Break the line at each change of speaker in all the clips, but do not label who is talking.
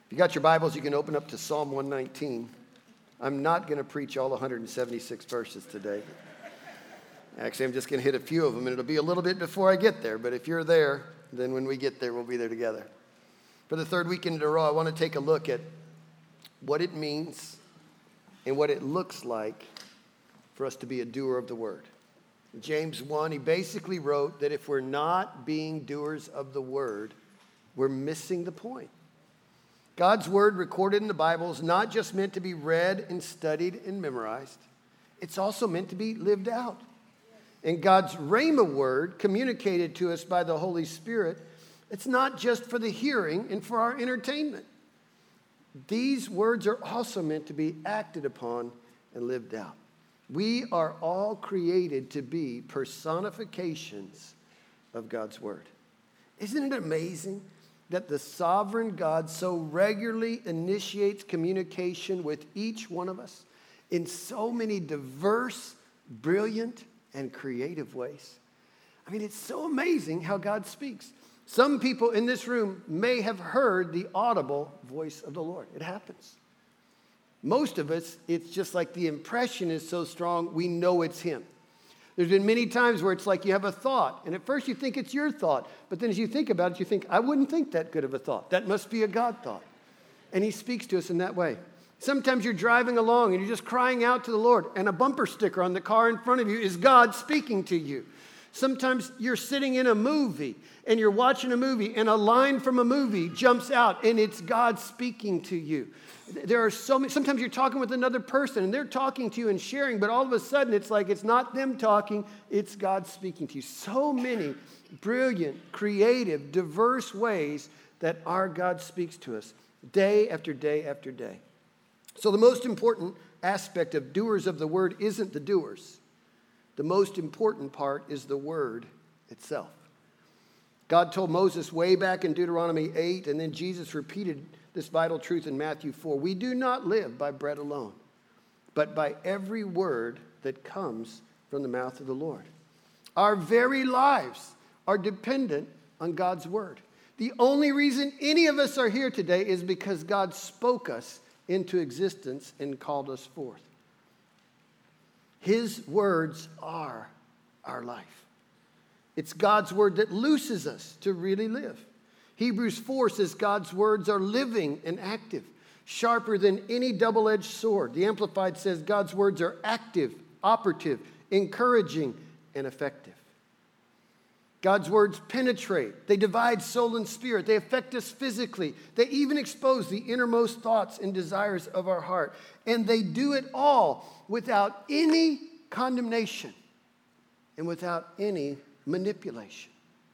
If you got your Bibles, you can open up to Psalm 119. I'm not going to preach all 176 verses today. Actually, I'm just going to hit a few of them, and it'll be a little bit before I get there. But if you're there, then when we get there, we'll be there together. For the third weekend in a row, I want to take a look at what it means and what it looks like for us to be a doer of the word. In James 1, he basically wrote that if we're not being doers of the word, we're missing the point. God's word recorded in the Bible is not just meant to be read and studied and memorized. It's also meant to be lived out. And God's Rhema word communicated to us by the Holy Spirit, it's not just for the hearing and for our entertainment. These words are also meant to be acted upon and lived out. We are all created to be personifications of God's word. Isn't it amazing that the sovereign God so regularly initiates communication with each one of us in so many diverse, brilliant, and creative ways? I mean, it's so amazing how God speaks. Some people in this room may have heard the audible voice of the Lord. It happens. Most of us, it's just like the impression is so strong, we know it's him. There's been many times where it's like you have a thought, and at first you think it's your thought, but then as you think about it, you think, I wouldn't think that good of a thought. That must be a God thought. And he speaks to us in that way. Sometimes you're driving along and you're just crying out to the Lord, and a bumper sticker on the car in front of you is God speaking to you. Sometimes you're sitting in a movie and you're watching a movie and a line from a movie jumps out and it's God speaking to you. There are so many, sometimes you're talking with another person and they're talking to you and sharing, but all of a sudden it's like it's not them talking, it's God speaking to you. So many brilliant, creative, diverse ways that our God speaks to us day after day after day. So the most important aspect of doers of the word isn't the doers. The most important part is the word itself. God told Moses way back in Deuteronomy 8, and then Jesus repeated this vital truth in Matthew 4. We do not live by bread alone, but by every word that comes from the mouth of the Lord. Our very lives are dependent on God's word. The only reason any of us are here today is because God spoke us into existence and called us forth. His words are our life. It's God's word that looses us to really live. Hebrews 4 says God's words are living and active, sharper than any double-edged sword. The Amplified says God's words are active, operative, encouraging, and effective. God's words penetrate. They divide soul and spirit. They affect us physically. They even expose the innermost thoughts and desires of our heart. And they do it all without any condemnation and without any manipulation.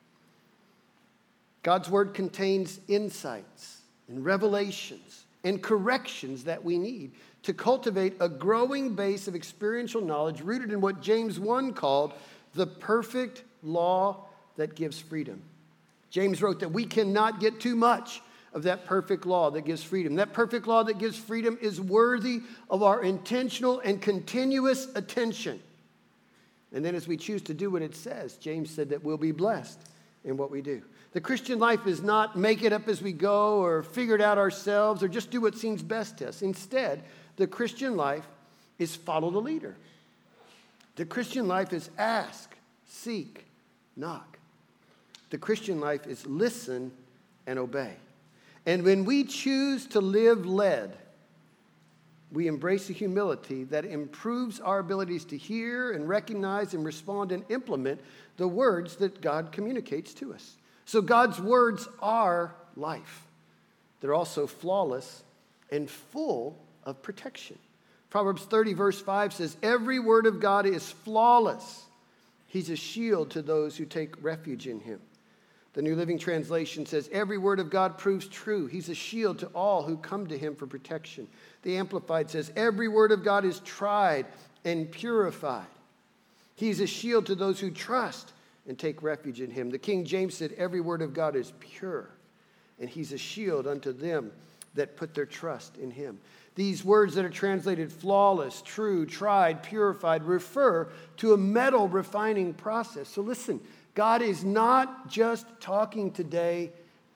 God's word contains insights and revelations and corrections that we need to cultivate a growing base of experiential knowledge rooted in what James 1 called the perfect law that gives freedom. James wrote that we cannot get too much of that perfect law that gives freedom. That perfect law that gives freedom is worthy of our intentional and continuous attention. And then as we choose to do what it says, James said that we'll be blessed in what we do. The Christian life is not make it up as we go or figure it out ourselves or just do what seems best to us. Instead, the Christian life is follow the leader. The Christian life is ask, seek, knock. The Christian life is listen and obey. And when we choose to live led, we embrace a humility that improves our abilities to hear and recognize and respond and implement the words that God communicates to us. So God's words are life. They're also flawless and full of protection. Proverbs 30 verse 5 says, every word of God is flawless. He's a shield to those who take refuge in him. The New Living Translation says, every word of God proves true. He's a shield to all who come to him for protection. The Amplified says, every word of God is tried and purified. He's a shield to those who trust and take refuge in him. The King James said, every word of God is pure, and he's a shield unto them that put their trust in him. These words that are translated flawless, true, tried, purified, refer to a metal refining process. So listen, God is not just talking today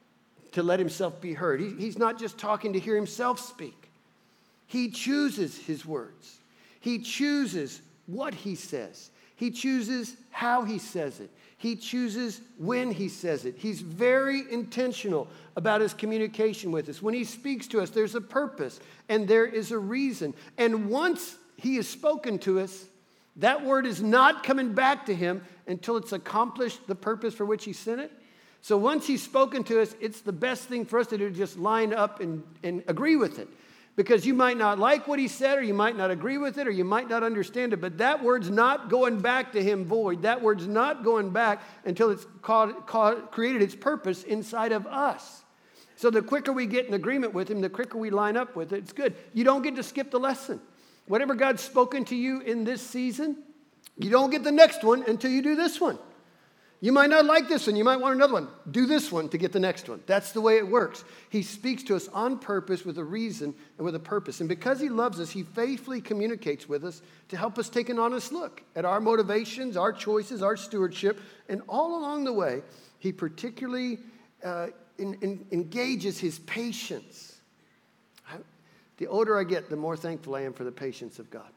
to let himself be heard. He's not just talking to hear himself speak. He chooses his words. He chooses what he says. He chooses how he says it. He chooses when he says it. He's very intentional about his communication with us. When he speaks to us, there's a purpose and there is a reason. And once he has spoken to us, that word is not coming back to him until it's accomplished the purpose for which he sent it. So once he's spoken to us, it's the best thing for us to do to just line up and agree with it. Because you might not like what he said, or you might not agree with it, or you might not understand it, but that word's not going back to him void. That word's not going back until it's created its purpose inside of us. So the quicker we get in agreement with him, the quicker we line up with it, it's good. You don't get to skip the lesson. Whatever God's spoken to you in this season, you don't get the next one until you do this one. You might not like this one. You might want another one. Do this one to get the next one. That's the way it works. He speaks to us on purpose with a reason and with a purpose. And because he loves us, he faithfully communicates with us to help us take an honest look at our motivations, our choices, our stewardship. And all along the way, he particularly engages his patience. The older I get, the more thankful I am for the patience of God.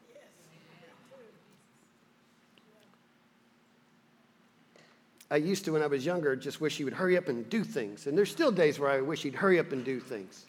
I used to, when I was younger, just wish he would hurry up and do things. And there's still days where I wish he'd hurry up and do things.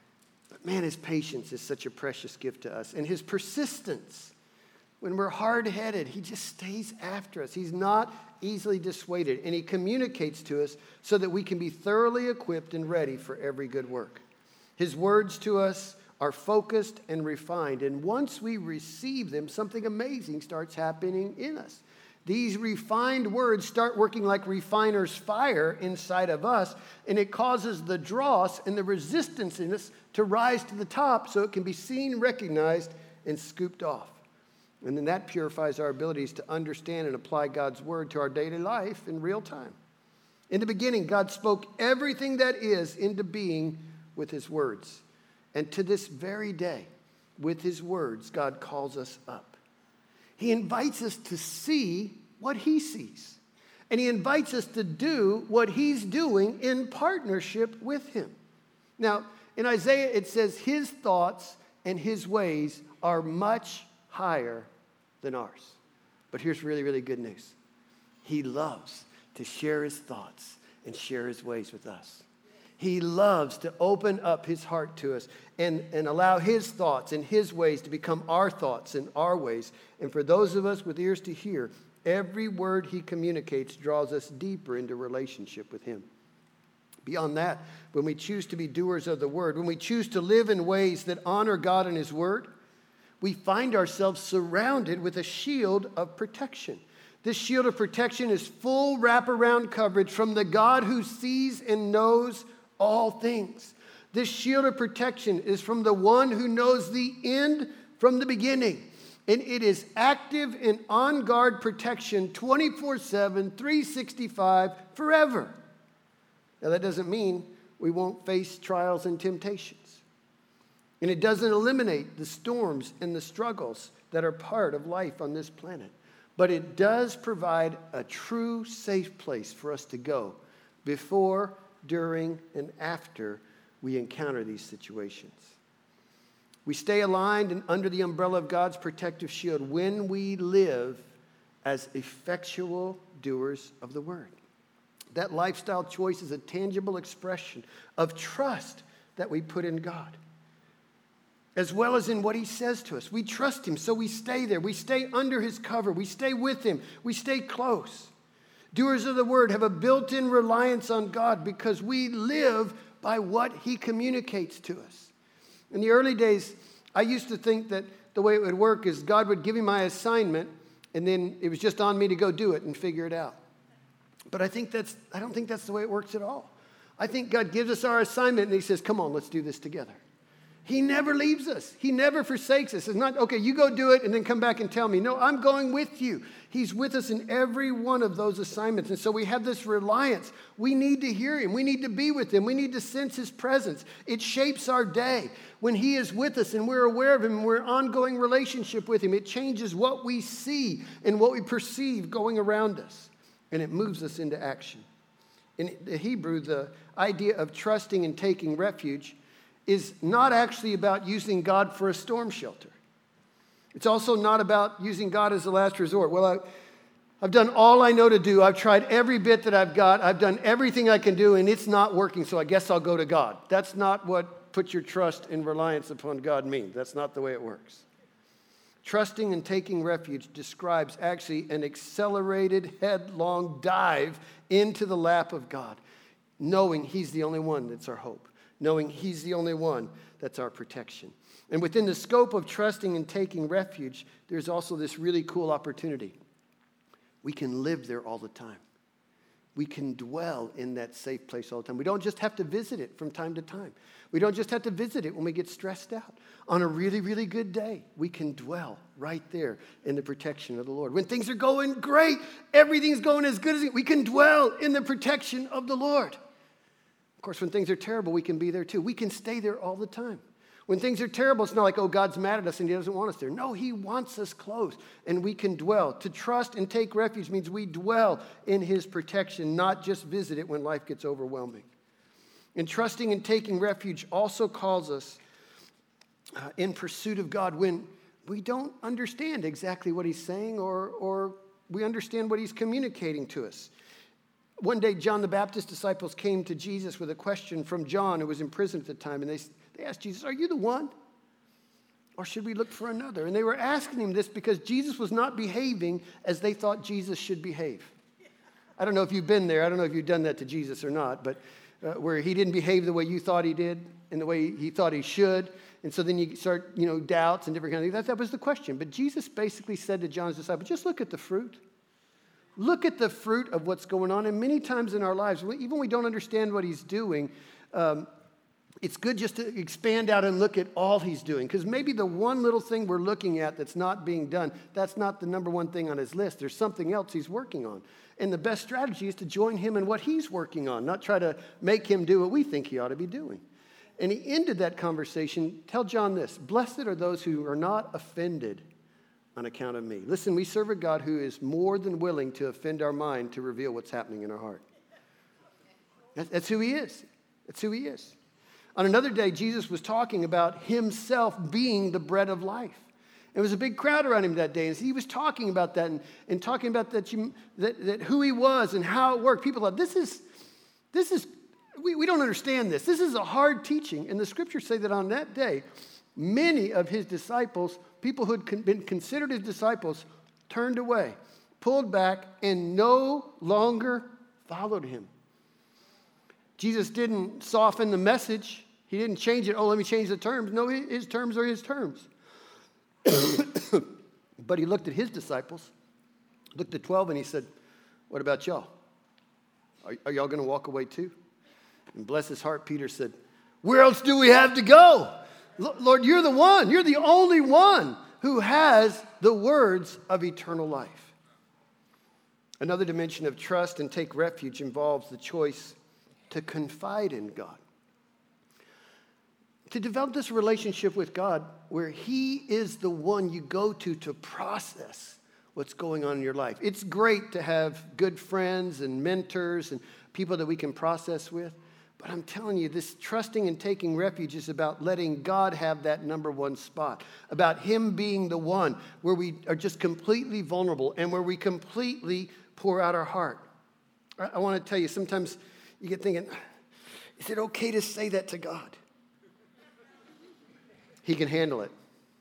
But man, his patience is such a precious gift to us. And his persistence, when we're hard-headed, he just stays after us. He's not easily dissuaded. And he communicates to us so that we can be thoroughly equipped and ready for every good work. His words to us are focused and refined. And once we receive them, something amazing starts happening in us. These refined words start working like refiner's fire inside of us, and it causes the dross and the resistance in us to rise to the top so it can be seen, recognized, and scooped off. And then that purifies our abilities to understand and apply God's word to our daily life in real time. In the beginning, God spoke everything that is into being with his words. And to this very day, with his words, God calls us up. He invites us to see what he sees. And he invites us to do what he's doing in partnership with him. Now, in Isaiah, it says his thoughts and his ways are much higher than ours. But here's really, really good news. He loves to share his thoughts and share his ways with us. He loves to open up his heart to us and allow his thoughts and his ways to become our thoughts and our ways. And for those of us with ears to hear, every word he communicates draws us deeper into relationship with him. Beyond that, when we choose to be doers of the word, when we choose to live in ways that honor God and his word, we find ourselves surrounded with a shield of protection. This shield of protection is full wraparound coverage from the God who sees and knows all things. This shield of protection is from the one who knows the end from the beginning. And it is active and on guard protection 24/7, 365, forever. Now that doesn't mean we won't face trials and temptations. And it doesn't eliminate the storms and the struggles that are part of life on this planet. But it does provide a true safe place for us to go before, during, and after we encounter these situations. We stay aligned and under the umbrella of God's protective shield when we live as effectual doers of the word. That lifestyle choice is a tangible expression of trust that we put in God, as well as in what he says to us. We trust him, so we stay there. We stay under his cover. We stay with him. We stay close. Doers of the word have a built-in reliance on God because we live by what he communicates to us. In the early days, I used to think that the way it would work is God would give me my assignment, and then it was just on me to go do it and figure it out. But I don't think that's the way it works at all. I think God gives us our assignment, and he says, come on, let's do this together. He never leaves us. He never forsakes us. It's not, okay, you go do it and then come back and tell me. No, I'm going with you. He's with us in every one of those assignments. And so we have this reliance. We need to hear him. We need to be with him. We need to sense his presence. It shapes our day. When he is with us and we're aware of him and we're in ongoing relationship with him, it changes what we see and what we perceive going around us. And it moves us into action. In the Hebrew, the idea of trusting and taking refuge is not actually about using God for a storm shelter. It's also not about using God as a last resort. Well, I've done all I know to do. I've tried every bit that I've got. I've done everything I can do, and it's not working, so I guess I'll go to God. That's not what put your trust and reliance upon God means. That's not the way it works. Trusting and taking refuge describes actually an accelerated, headlong dive into the lap of God, knowing He's the only one that's our hope, knowing He's the only one that's our protection. And within the scope of trusting and taking refuge, there's also this really cool opportunity. We can live there all the time. We can dwell in that safe place all the time. We don't just have to visit it from time to time. We don't just have to visit it when we get stressed out. On a really, really good day, we can dwell right there in the protection of the Lord. When things are going great, everything's going as good as it, we can dwell in the protection of the Lord. Of course, when things are terrible, we can be there too. We can stay there all the time. When things are terrible, it's not like, oh, God's mad at us and He doesn't want us there. No, He wants us close, and we can dwell. To trust and take refuge means we dwell in His protection, not just visit it when life gets overwhelming. And trusting and taking refuge also calls us in pursuit of God when we don't understand exactly what He's saying or we understand what He's communicating to us. One day, John the Baptist's disciples came to Jesus with a question from John, who was in prison at the time, and they asked Jesus, "Are you the one? Or should we look for another?" And they were asking him this because Jesus was not behaving as they thought Jesus should behave. I don't know if you've been there. I don't know if you've done that to Jesus or not, but where He didn't behave the way you thought He did and the way He thought He should. And so then you start, doubts and different kind of things. That was the question. But Jesus basically said to John's disciples, just look at the fruit. Look at the fruit of what's going on. And many times in our lives, even when we don't understand what He's doing, it's good just to expand out and look at all He's doing. Because maybe the one little thing we're looking at that's not being done, that's not the number one thing on His list. There's something else He's working on. And the best strategy is to join Him in what He's working on, not try to make Him do what we think He ought to be doing. And He ended that conversation, tell John this, blessed are those who are not offended on account of me. Listen, we serve a God who is more than willing to offend our mind to reveal what's happening in our heart. That's who He is. That's who He is. On another day, Jesus was talking about Himself being the bread of life. There was a big crowd around Him that day, and He was talking about that and talking about that who He was and how it worked. People thought, this is we don't understand this. This is a hard teaching. And the Scriptures say that on that day, many of His disciples, people who had been considered His disciples, turned away, pulled back, and no longer followed Him. Jesus didn't soften the message. He didn't change it. Oh, let me change the terms. No, His terms are His terms. But He looked at His disciples, looked at 12, and He said, what about y'all? Are y'all going to walk away too? And bless his heart, Peter said, where else do we have to go? Lord, you're the one. You're the only one who has the words of eternal life. Another dimension of trust and take refuge involves the choice to confide in God. To develop this relationship with God where He is the one you go to process what's going on in your life. It's great to have good friends and mentors and people that we can process with. But I'm telling you, this trusting and taking refuge is about letting God have that number one spot, about Him being the one where we are just completely vulnerable and where we completely pour out our heart. I want to tell you, sometimes you get thinking, is it okay to say that to God? He can handle it.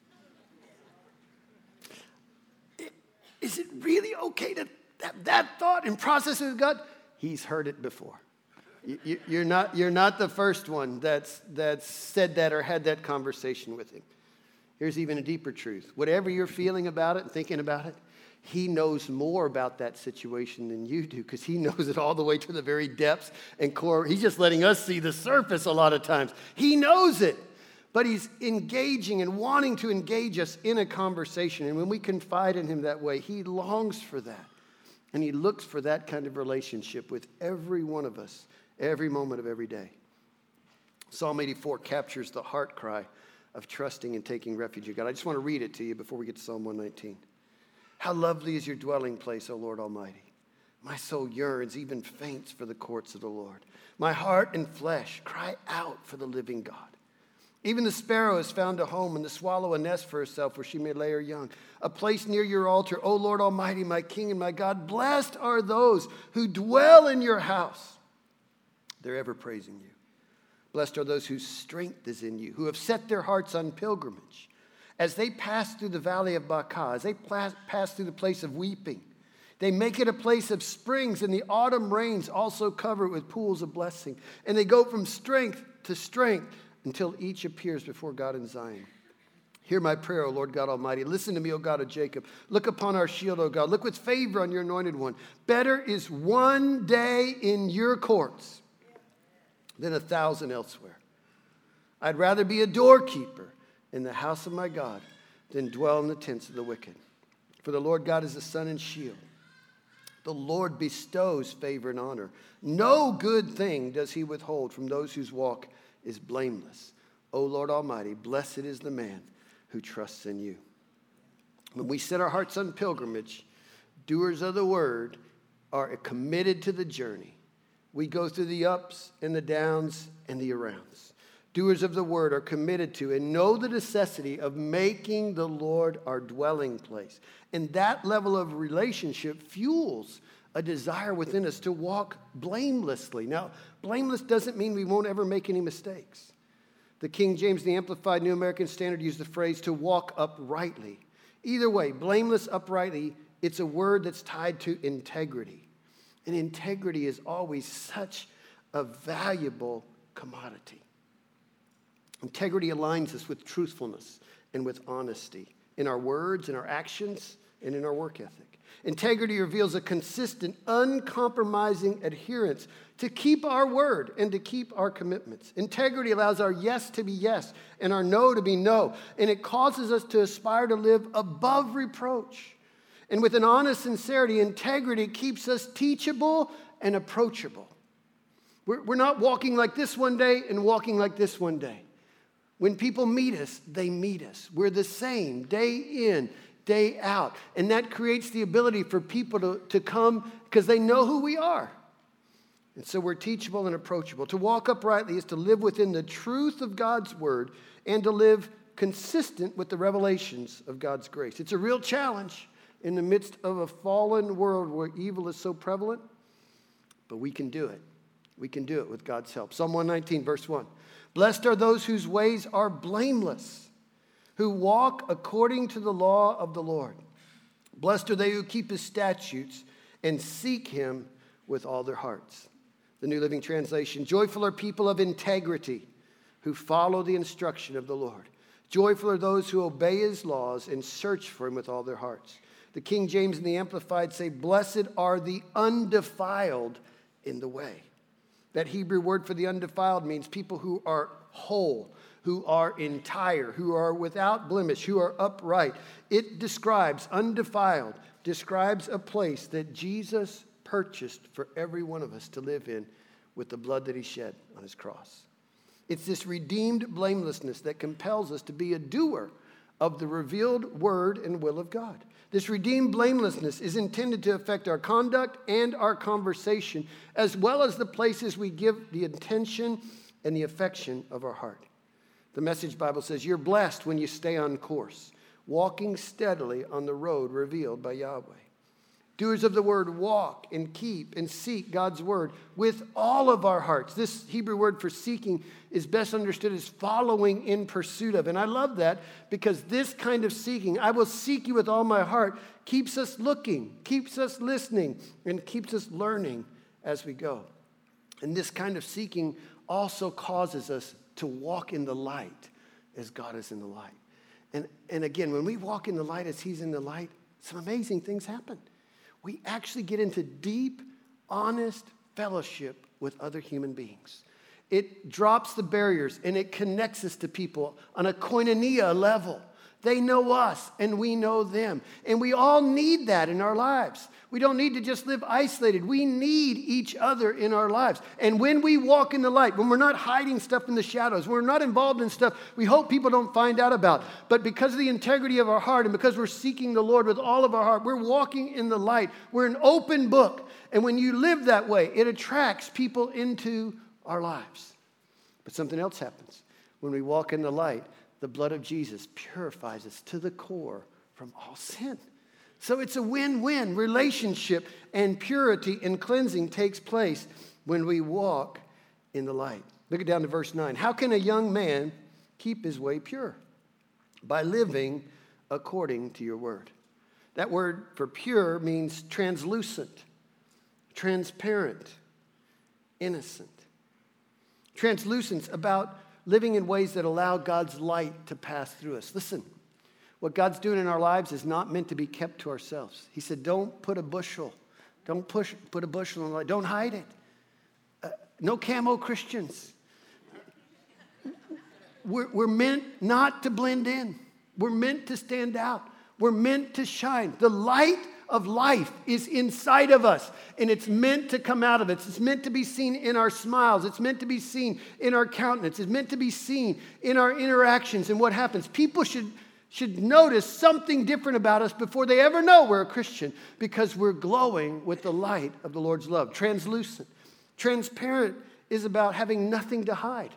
Is it really okay to have that thought and process it with God? He's heard it before. You're not the first one that's said that or had that conversation with Him. Here's even a deeper truth. Whatever you're feeling about it and thinking about it, He knows more about that situation than you do because He knows it all the way to the very depths and core. He's just letting us see the surface a lot of times. He knows it, but He's engaging and wanting to engage us in a conversation. And when we confide in Him that way, He longs for that. And He looks for that kind of relationship with every one of us, every moment of every day. Psalm 84 captures the heart cry of trusting and taking refuge in God. I just want to read it to you before we get to Psalm 119. How lovely is your dwelling place, O Lord Almighty. My soul yearns, even faints for the courts of the Lord. My heart and flesh cry out for the living God. Even the sparrow has found a home, and the swallow a nest for herself where she may lay her young. A place near your altar, O Lord Almighty, my King and my God. Blessed are those who dwell in your house. They're ever praising you. Blessed are those whose strength is in you, who have set their hearts on pilgrimage. As they pass through the valley of Baca, as they pass through the place of weeping, they make it a place of springs, and the autumn rains also cover it with pools of blessing. And they go from strength to strength until each appears before God in Zion. Hear my prayer, O Lord God Almighty. Listen to me, O God of Jacob. Look upon our shield, O God. Look with favor on your anointed one. Better is one day in your courts than 1,000 elsewhere. I'd rather be a doorkeeper in the house of my God than dwell in the tents of the wicked. For the Lord God is a sun and shield. The Lord bestows favor and honor. No good thing does he withhold from those whose walk is blameless. O Lord Almighty, blessed is the man who trusts in you. When we set our hearts on pilgrimage, doers of the word are committed to the journey. We go through the ups and the downs and the arounds. Doers of the word are committed to and know the necessity of making the Lord our dwelling place. And that level of relationship fuels a desire within us to walk blamelessly. Now, blameless doesn't mean we won't ever make any mistakes. The King James, the Amplified New American Standard, used the phrase to walk uprightly. Either way, blameless, uprightly, it's a word that's tied to integrity. And integrity is always such a valuable commodity. Integrity aligns us with truthfulness and with honesty in our words, in our actions, and in our work ethic. Integrity reveals a consistent, uncompromising adherence to keep our word and to keep our commitments. Integrity allows our yes to be yes and our no to be no. And it causes us to aspire to live above reproach. And with an honest sincerity, integrity keeps us teachable and approachable. We're not walking like this one day and walking like this one day. When people meet us, they meet us. We're the same day in, day out. And that creates the ability for people to come because they know who we are. And so we're teachable and approachable. To walk uprightly is to live within the truth of God's word and to live consistent with the revelations of God's grace. It's a real challenge in the midst of a fallen world where evil is so prevalent, but we can do it. We can do it with God's help. Psalm 119, verse 1. Blessed are those whose ways are blameless, who walk according to the law of the Lord. Blessed are they who keep his statutes and seek him with all their hearts. The New Living Translation, joyful are people of integrity who follow the instruction of the Lord. Joyful are those who obey his laws and search for him with all their hearts. The King James and the Amplified say, blessed are the undefiled in the way. That Hebrew word for the undefiled means people who are whole, who are entire, who are without blemish, who are upright. It describes, undefiled, describes a place that Jesus purchased for every one of us to live in with the blood that he shed on his cross. It's this redeemed blamelessness that compels us to be a doer of the revealed word and will of God. This redeemed blamelessness is intended to affect our conduct and our conversation, as well as the places we give the attention and the affection of our heart. The Message Bible says, you're blessed when you stay on course, walking steadily on the road revealed by Yahweh. Doers of the word walk and keep and seek God's word with all of our hearts. This Hebrew word for seeking is best understood as following in pursuit of. And I love that because this kind of seeking, I will seek you with all my heart, keeps us looking, keeps us listening, and keeps us learning as we go. And this kind of seeking also causes us to walk in the light as God is in the light. And again, when we walk in the light as he's in the light, some amazing things happen. We actually get into deep, honest fellowship with other human beings. It drops the barriers and it connects us to people on a koinonia level They know us and we know them. And we all need that in our lives. We don't need to just live isolated. We need each other in our lives. And when we walk in the light, when we're not hiding stuff in the shadows, when we're not involved in stuff we hope people don't find out about, but because of the integrity of our heart and because we're seeking the Lord with all of our heart, we're walking in the light. We're an open book. And when you live that way, it attracts people into our lives. But something else happens. When we walk in the light, the blood of Jesus purifies us to the core from all sin. So it's a win-win relationship, and purity and cleansing takes place when we walk in the light. Look down to verse 9. How can a young man keep his way pure? By living according to your word. That word for pure means translucent, transparent, innocent. Translucence about living in ways that allow God's light to pass through us. Listen, what God's doing in our lives is not meant to be kept to ourselves. He said, don't put a bushel. Don't put a bushel in the light. Don't hide it. No camo Christians. We're meant not to blend in. We're meant to stand out. We're meant to shine. The light of life is inside of us, and it's meant to come out of us. It's meant to be seen in our smiles. It's meant to be seen in our countenance. It's meant to be seen in our interactions and what happens. People should notice something different about us before they ever know we're a Christian, because we're glowing with the light of the Lord's love. Translucent. Transparent is about having nothing to hide.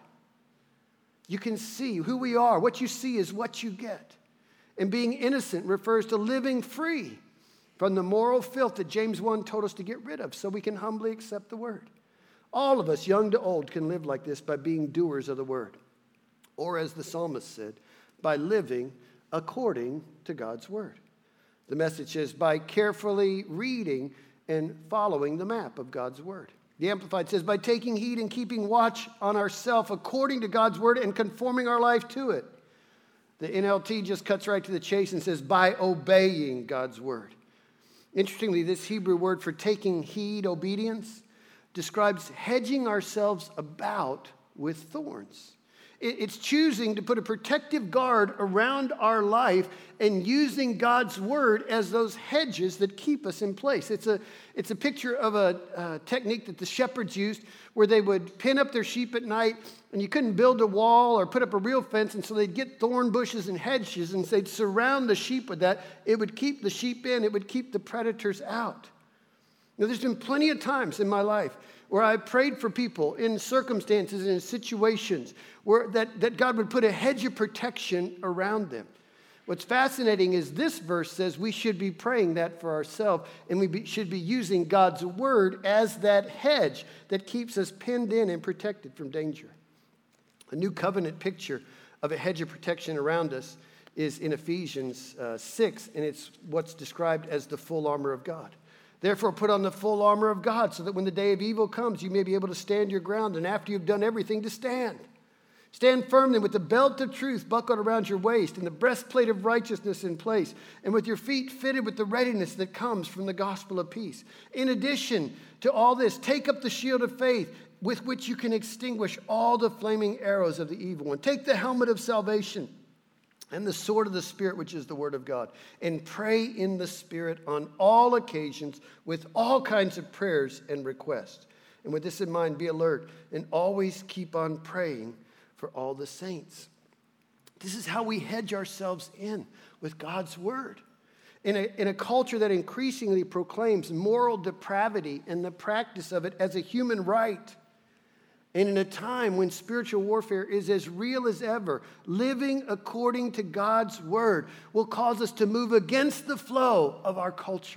You can see who we are. What you see is what you get. And being innocent refers to living free from the moral filth that James 1 told us to get rid of so we can humbly accept the word. All of us, young to old, can live like this by being doers of the word. Or as the psalmist said, by living according to God's word. The message is by carefully reading and following the map of God's word. The Amplified says, by taking heed and keeping watch on ourselves according to God's word and conforming our life to it. The NLT just cuts right to the chase and says, by obeying God's word. Interestingly, this Hebrew word for taking heed, obedience, describes hedging ourselves about with thorns. It's choosing to put a protective guard around our life and using God's word as those hedges that keep us in place. It's a picture of a technique that the shepherds used where they would pin up their sheep at night, and you couldn't build a wall or put up a real fence, and so they'd get thorn bushes and hedges, and they'd surround the sheep with that. It would keep the sheep in. It would keep the predators out. Now, there's been plenty of times in my life where I prayed for people in circumstances and in situations where that God would put a hedge of protection around them. What's fascinating is this verse says we should be praying that for ourselves, and we should be using God's word as that hedge that keeps us pinned in and protected from danger. A new covenant picture of a hedge of protection around us is in Ephesians 6, and it's what's described as the full armor of God. Therefore, put on the full armor of God so that when the day of evil comes, you may be able to stand your ground, and after you've done everything, to stand. Stand firm then with the belt of truth buckled around your waist and the breastplate of righteousness in place, and with your feet fitted with the readiness that comes from the gospel of peace. In addition to all this, take up the shield of faith with which you can extinguish all the flaming arrows of the evil one. Take the helmet of salvation and the sword of the Spirit, which is the word of God, and pray in the Spirit on all occasions with all kinds of prayers and requests. And with this in mind, be alert and always keep on praying for all the saints. This is how we hedge ourselves in with God's word. In a culture that increasingly proclaims moral depravity and the practice of it as a human right, and in a time when spiritual warfare is as real as ever, living according to God's word will cause us to move against the flow of our culture.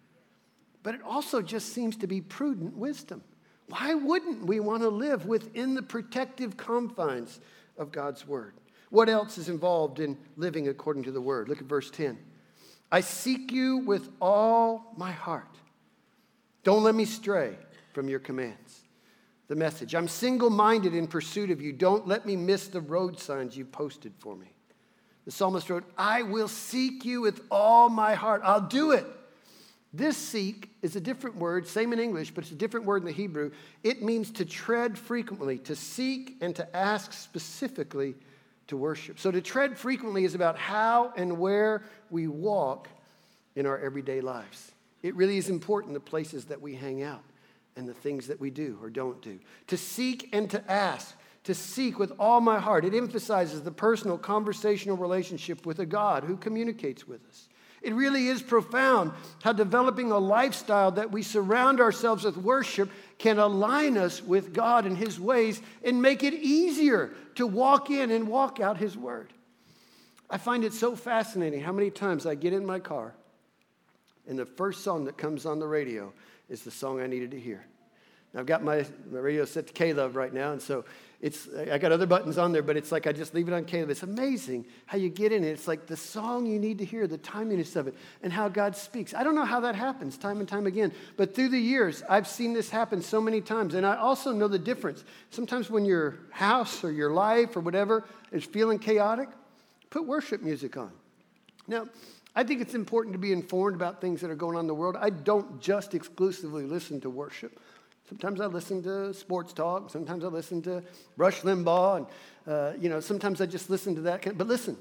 But it also just seems to be prudent wisdom. Why wouldn't we want to live within the protective confines of God's word? What else is involved in living according to the word? Look at verse 10. I seek you with all my heart. Don't let me stray from your commands. The message, I'm single-minded in pursuit of you. Don't let me miss the road signs you posted for me. The psalmist wrote, I will seek you with all my heart. I'll do it. This seek is a different word, same in English, but it's a different word in the Hebrew. It means to tread frequently, to seek and to ask specifically to worship. So to tread frequently is about how and where we walk in our everyday lives. It really is important the places that we hang out and the things that we do or don't do. To seek and to ask, to seek with all my heart. It emphasizes the personal conversational relationship with a God who communicates with us. It really is profound how developing a lifestyle that we surround ourselves with worship can align us with God and His ways and make it easier to walk in and walk out His word. I find it so fascinating how many times I get in my car and the first song that comes on the radio is the song I needed to hear. Now, I've got my radio set to K-Love right now, and so I got other buttons on there, but it's like I just leave it on K-Love. It's amazing how you get in it. It's like the song you need to hear, the timeliness of it, and how God speaks. I don't know how that happens time and time again, but through the years, I've seen this happen so many times, and I also know the difference. Sometimes when your house or your life or whatever is feeling chaotic, put worship music on. Now, I think it's important to be informed about things that are going on in the world. I don't just exclusively listen to worship. Sometimes I listen to sports talk. Sometimes I listen to Rush Limbaugh. And, sometimes I just listen to that. But listen,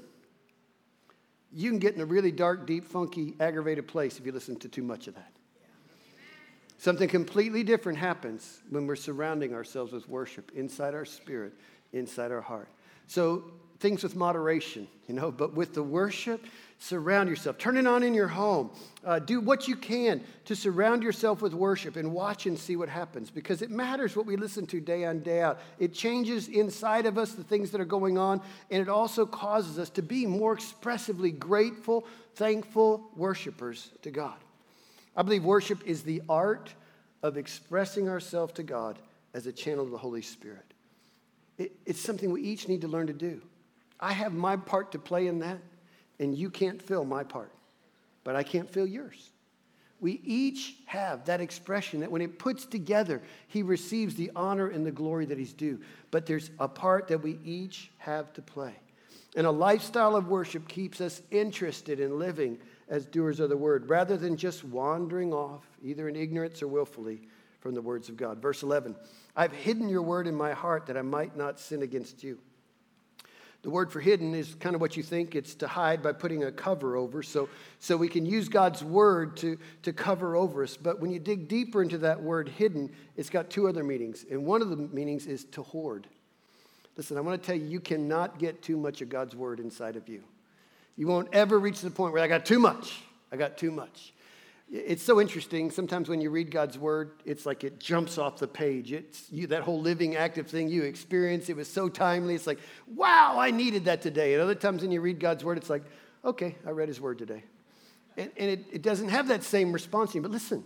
you can get in a really dark, deep, funky, aggravated place if you listen to too much of that. Something completely different happens when we're surrounding ourselves with worship inside our spirit, inside our heart. So things with moderation, but with the worship, surround yourself. Turn it on in your home. Do what you can to surround yourself with worship and watch and see what happens, because it matters what we listen to day in, day out. It changes inside of us the things that are going on, and it also causes us to be more expressively grateful, thankful worshipers to God. I believe worship is the art of expressing ourselves to God as a channel of the Holy Spirit. It's something we each need to learn to do. I have my part to play in that, and you can't fill my part, but I can't fill yours. We each have that expression that when it puts together, He receives the honor and the glory that He's due. But there's a part that we each have to play. And a lifestyle of worship keeps us interested in living as doers of the word, rather than just wandering off, either in ignorance or willfully, from the words of God. Verse 11, I've hidden your word in my heart that I might not sin against you. The word for hidden is kind of what you think. It's to hide by putting a cover over. So we can use God's word to cover over us. But when you dig deeper into that word hidden, it's got two other meanings. And one of the meanings is to hoard. Listen, I want to tell you, you cannot get too much of God's word inside of you. You won't ever reach the point where I got too much. I got too much. It's so interesting. Sometimes when you read God's word, it's like it jumps off the page. It's that whole living, active thing you experience. It was so timely. It's like, wow, I needed that today. And other times when you read God's word, it's like, okay, I read His word today. And it doesn't have that same response to you. But listen,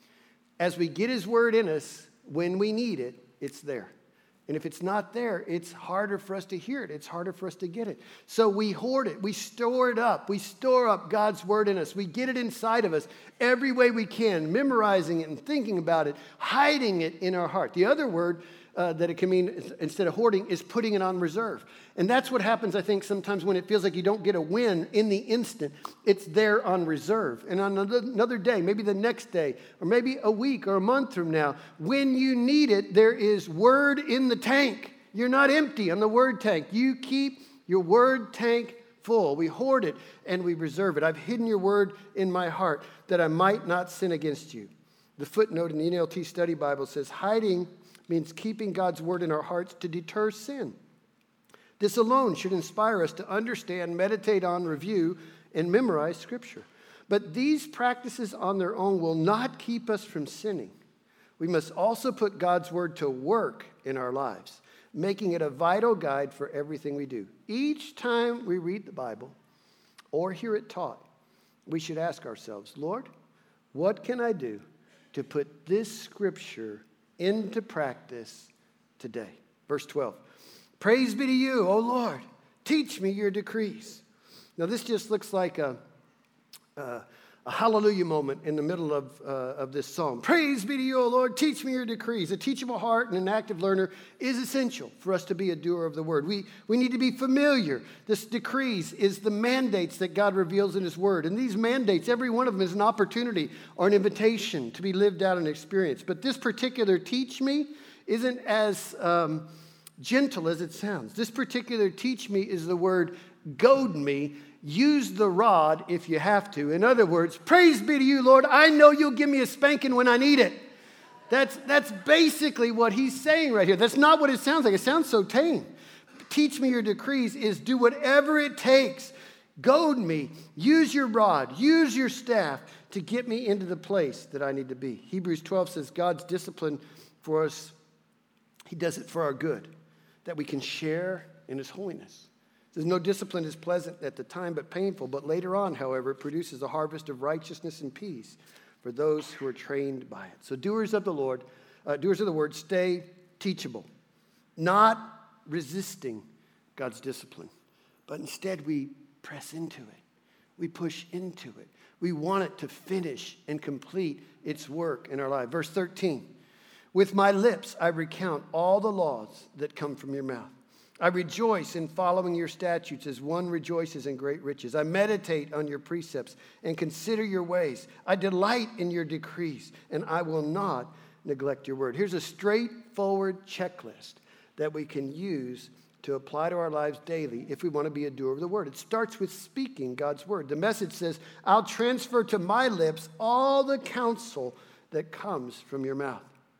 as we get His word in us, when we need it, it's there. And if it's not there, it's harder for us to hear it. It's harder for us to get it. So we hoard it. We store it up. We store up God's word in us. We get it inside of us every way we can, memorizing it and thinking about it, hiding it in our heart. The other word that it can mean, instead of hoarding, is putting it on reserve. And that's what happens, I think, sometimes when it feels like you don't get a win in the instant. It's there on reserve. And on another day, maybe the next day, or maybe a week or a month from now, when you need it, there is word in the tank. You're not empty on the word tank. You keep your word tank full. We hoard it and we reserve it. I've hidden your word in my heart that I might not sin against you. The footnote in the NLT Study Bible says, hiding means keeping God's word in our hearts to deter sin. This alone should inspire us to understand, meditate on, review, and memorize Scripture. But these practices on their own will not keep us from sinning. We must also put God's word to work in our lives, making it a vital guide for everything we do. Each time we read the Bible or hear it taught, we should ask ourselves, Lord, what can I do to put this Scripture into practice today? Verse 12. Praise be to you, O Lord. Teach me your decrees. Now, this just looks like a hallelujah moment in the middle of this psalm. Praise be to you, O Lord. Teach me your decrees. A teachable heart and an active learner is essential for us to be a doer of the word. We need to be familiar. This decrees is the mandates that God reveals in His word. And these mandates, every one of them is an opportunity or an invitation to be lived out and experienced. But this particular teach me isn't as gentle as it sounds. This particular teach me is the word goad me. Use the rod if you have to. In other words, praise be to you, Lord. I know you'll give me a spanking when I need it. That's basically what he's saying right here. That's not what it sounds like. It sounds so tame. Teach me your decrees is do whatever it takes. Goad me. Use your rod. Use your staff to get me into the place that I need to be. Hebrews 12 says God's discipline for us, he does it for our good, that we can share in his holiness. It says no discipline is pleasant at the time but painful, but later on, however, it produces a harvest of righteousness and peace for those who are trained by it. So doers of the word, stay teachable, not resisting God's discipline, but instead we press into it. We push into it. We want it to finish and complete its work in our life. Verse 13, with my lips I recount all the laws that come from your mouth. I rejoice in following your statutes as one rejoices in great riches. I meditate on your precepts and consider your ways. I delight in your decrees, and I will not neglect your word. Here's a straightforward checklist that we can use to apply to our lives daily if we want to be a doer of the word. It starts with speaking God's word. The message says, I'll transfer to my lips all the counsel that comes from your mouth.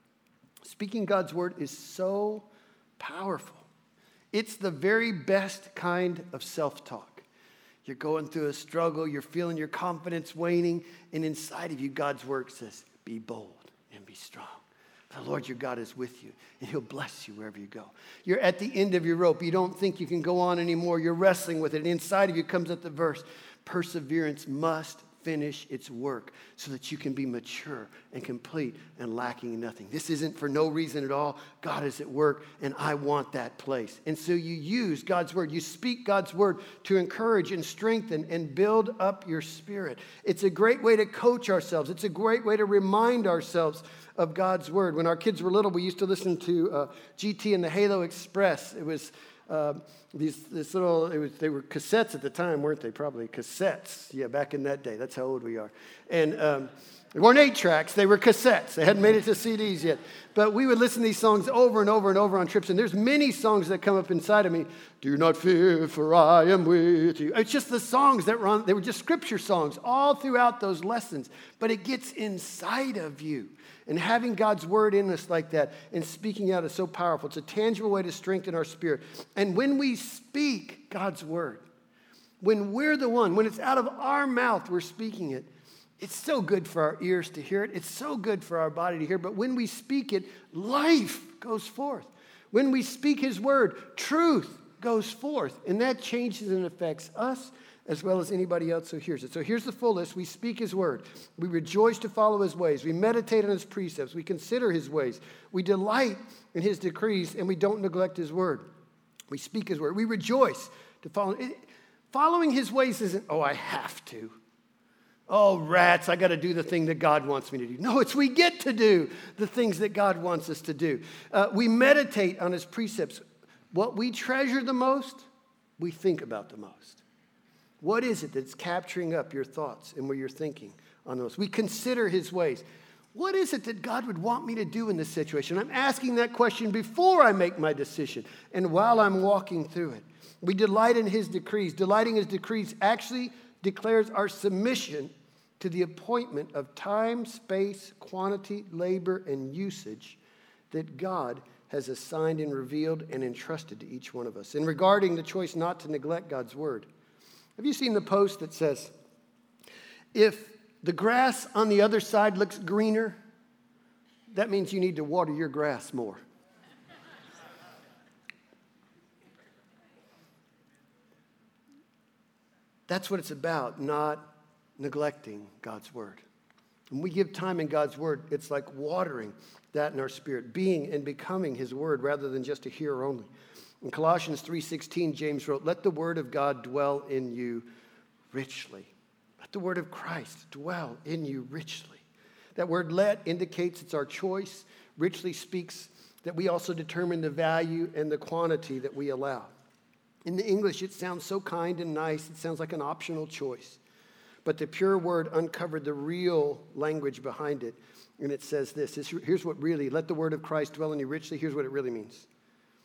Speaking God's word is so powerful. It's the very best kind of self-talk. You're going through a struggle, you're feeling your confidence waning, and inside of you, God's word says, be bold and be strong. The Lord your God is with you, and he'll bless you wherever you go. You're at the end of your rope. You don't think you can go on anymore. You're wrestling with it. And inside of you comes up the verse, perseverance must finish its work so that you can be mature and complete and lacking in nothing. This isn't for no reason at all. God is at work, and I want that place. And so you use God's word. You speak God's word to encourage and strengthen and build up your spirit. It's a great way to coach ourselves. It's a great way to remind ourselves of God's word. When our kids were little, we used to listen to GT and the Halo Express. It was they were cassettes at the time, weren't they? Probably cassettes. Yeah, back in that day. That's how old we are. And they weren't 8-tracks. They were cassettes. They hadn't made it to CDs yet. But we would listen to these songs over and over and over on trips. And there's many songs that come up inside of me. Do not fear, for I am with you. It's just the songs that run. They were just scripture songs all throughout those lessons. But it gets inside of you. And having God's word in us like that and speaking out is so powerful. It's a tangible way to strengthen our spirit. And when we speak God's word, when we're the one, when it's out of our mouth, we're speaking it, it's so good for our ears to hear it. It's so good for our body to hear. But when we speak it, life goes forth. When we speak his word, truth goes forth. And that changes and affects us as well as anybody else who hears it. So here's the full list. We speak his word. We rejoice to follow his ways. We meditate on his precepts. We consider his ways. We delight in his decrees, and we don't neglect his word. We speak his word. We rejoice to follow. Following his ways isn't, I have to. Oh, rats, I got to do the thing that God wants me to do. No, it's we get to do the things that God wants us to do. We meditate on his precepts. What we treasure the most, we think about the most. What is it that's capturing up your thoughts and where you're thinking on those? We consider his ways. What is it that God would want me to do in this situation? I'm asking that question before I make my decision and while I'm walking through it. We delight in his decrees. Delighting in his decrees actually declares our submission to the appointment of time, space, quantity, labor, and usage that God has assigned and revealed and entrusted to each one of us. And regarding the choice not to neglect God's word, have you seen the post that says, if the grass on the other side looks greener, that means you need to water your grass more? That's what it's about, not neglecting God's word. When we give time in God's word, it's like watering that in our spirit, being and becoming his word rather than just a hearer only. In Colossians 3:16, James wrote, let the word of God dwell in you richly. Let the word of Christ dwell in you richly. That word let indicates it's our choice. Richly speaks that we also determine the value and the quantity that we allow. In the English, it sounds so kind and nice. It sounds like an optional choice. But the pure word uncovered the real language behind it. And it says this. Here's what really, let the word of Christ dwell in you richly. Here's what it really means.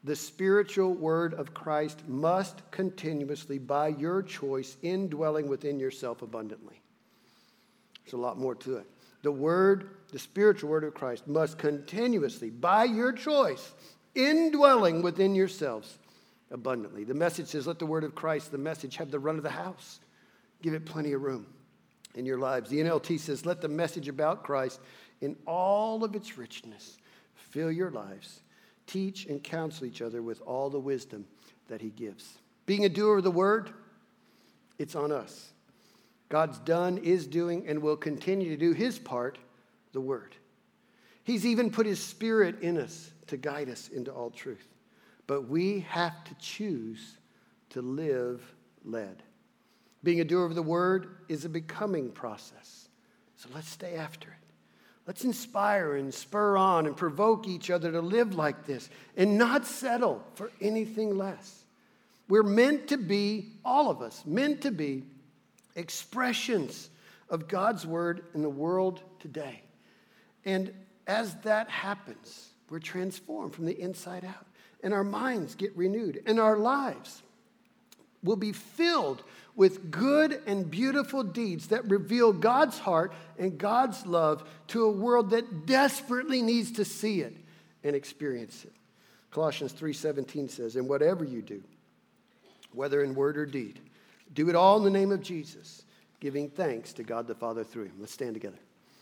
The spiritual word of Christ must continuously, by your choice, indwelling within yourself abundantly. There's a lot more to it. The spiritual word of Christ must continuously, by your choice, indwelling within yourselves abundantly. The message says, let the word of Christ, the message, have the run of the house. Give it plenty of room in your lives. The NLT says, let the message about Christ in all of its richness fill your lives. Teach and counsel each other with all the wisdom that he gives. Being a doer of the word, it's on us. God's done, is doing, and will continue to do his part, the word. He's even put his spirit in us to guide us into all truth. But we have to choose to live led. Being a doer of the word is a becoming process. So let's stay after it. Let's inspire and spur on and provoke each other to live like this and not settle for anything less. We're meant to be, all of us, meant to be expressions of God's word in the world today. And as that happens, we're transformed from the inside out. And our minds get renewed. And our lives will be filled with good and beautiful deeds that reveal God's heart and God's love to a world that desperately needs to see it and experience it. Colossians 3:17 says, and whatever you do, whether in word or deed, do it all in the name of Jesus, giving thanks to God the Father through him. Let's stand together.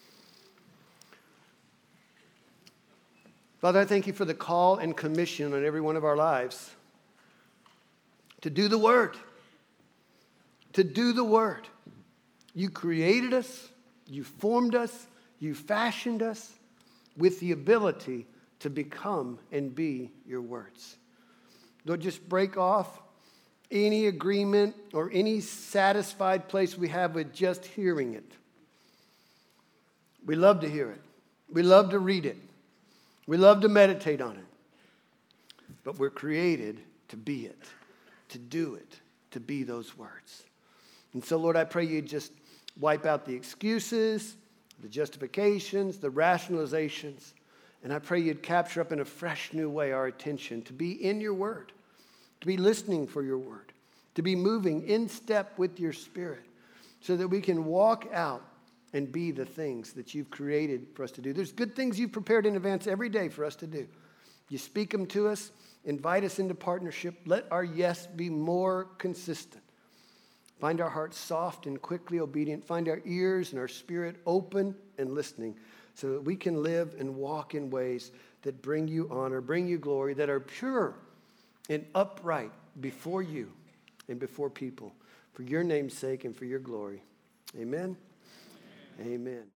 Father, I thank you for the call and commission on every one of our lives to do the word. To do the word. You created us, you formed us, you fashioned us with the ability to become and be your words. Don't just break off any agreement or any satisfied place we have with just hearing it. We love to hear it. We love to read it. We love to meditate on it. But we're created to be it, to do it, to be those words. And so, Lord, I pray you just wipe out the excuses, the justifications, the rationalizations. And I pray you'd capture up in a fresh new way our attention to be in your word, to be listening for your word, to be moving in step with your spirit so that we can walk out and be the things that you've created for us to do. There's good things you've prepared in advance every day for us to do. You speak them to us, invite us into partnership. Let our yes be more consistent. Find our hearts soft and quickly obedient. Find our ears and our spirit open and listening so that we can live and walk in ways that bring you honor, bring you glory, that are pure and upright before you and before people, for your name's sake and for your glory. Amen. Amen.